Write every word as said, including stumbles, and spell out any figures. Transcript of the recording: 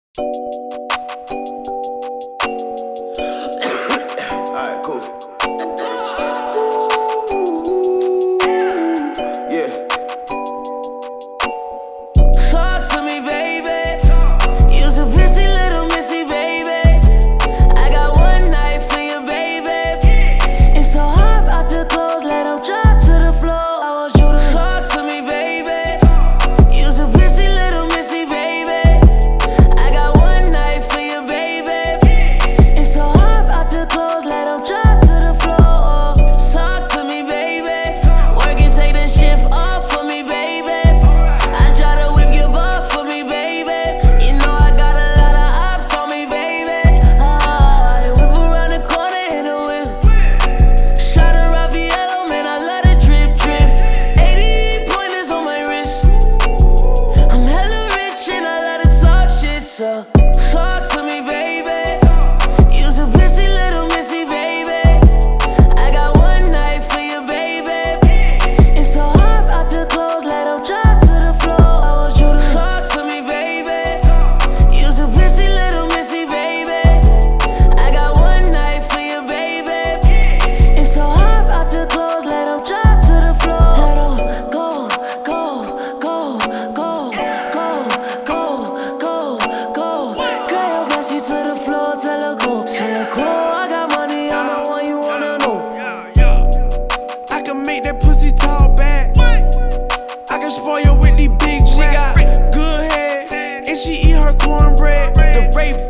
Alright, cool. Yeah. Talk to me, baby. You's a pretty little missy, baby. I got one night for you, baby. It's so hard out the clothes, let them drop to the floor. I want you to talk to me, baby. You's a pretty little missy, baby. I got one night for you, baby. It's so hard out the clothes, let them drop to the floor. Talk to me, baby. Work and take the shift off for me, baby. I try to whip your butt for me, baby. You know I got a lot of ops on me, baby. Ah, whip around the corner in a whip. Shot a Raffaello, man, I let it drip, drip. eighty pointers on my wrist. I'm hella rich and I let it talk shit, so talk to me, baby. You's a pretty little missy, baby. I got one night for you, baby. It's so hard out the clothes, let them drop to the floor. I want you to talk to me, baby. You's a pretty little missy, baby. I got one night for you, baby. It's so hard out the clothes, let them drop to the floor. Let 'em go, go, go, go, go, go, go, go. Grab your bestie to the floor, tell her go, tell her go. I got money, I'm the one you wanna know. I can make that pussy talk back. I can spoil her with these big. She got good head and she eat her cornbread. The rape